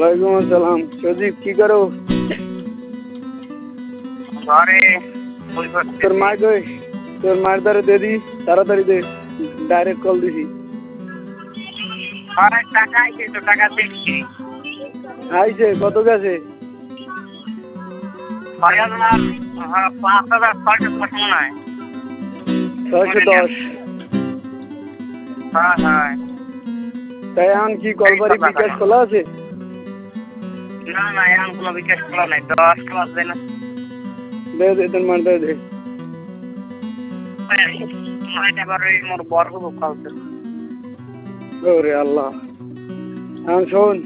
ওয়ালাইকুম আসসালাম। সজীব কি করো? ঘরে তোর মা কই? তোর মার দ্বারা দে দি, তাড়াতাড়ি দে, ডাইরেক্ট কল দিছি। টাকা আইছে তো, টাকা দেখছি। আইছে কত গেছে? 610। হ্যাঁ। তাই এখন কি কলবাড়ি বিকাশ খোলা আছে? না এখন কোনো বিকাশ খোলা নাই, 10 ক্লাস দেয় না। দে তোর মার দে। এবার ওই মোর বড় কালকে। ওরে আল্লাহ। এখন শোন,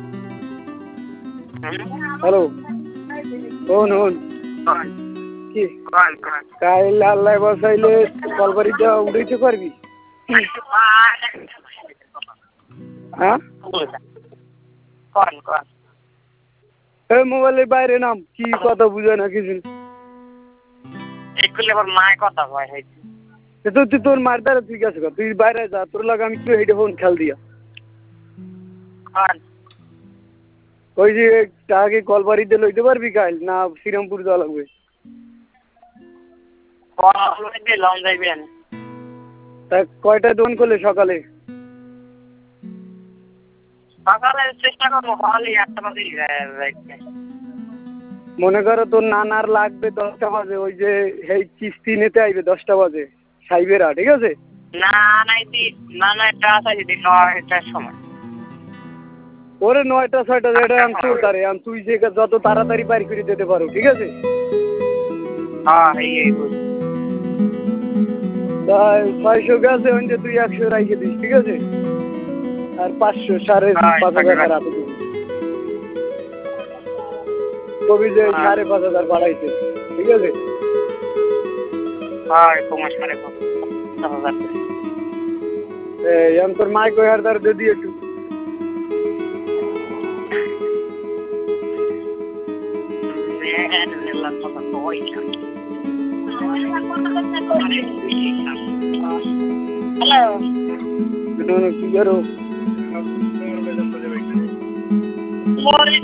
হ্যালো, শোন কি কাইল আল্লাহ বসাইলে কলবাড়িটা উঠাইতে পারবি? হ্যাঁ, এই মোবাইলের বাইরে নাম, কি কথা বুঝে না কিছু। মায়ের কথা কয় তুই তোর মার দ্বারা ঠিক আছে, তুই বাইরে যা, তোর লাগে আমি কেউ হেঁটে ফোন খেল দিয়া ওই যে টাকা কলবাড়িতে লইতে পারবি কাইল, না শ্রীরামপুর যাওয়া লাগবে? তা কয়টায় দোকান করলে? সকালে চেষ্টা করবো, মনে করো তোর নানার লাগবে 10টা বাজে, ওই যে এই কিস্তি নিতে আইবে 10টা বাজে সাইবেরা, ঠিক আছে? সময় ওরে 9টা 6টা যেটা তোর তারে তুই যে যত তাড়াতাড়ি বাইর করে দিতে পারো, ঠিক আছে? তাই 600 গেছে, ওইটা তুই 100 রাইখে দিস, ঠিক আছে? আর 500 5,500 রাতে দিবি। কবি যে 5,500 বাড়াইছে, ঠিক আছে? এখন তোর মাইক ওই হার দ্বারা দিয়ে একটু কি করো?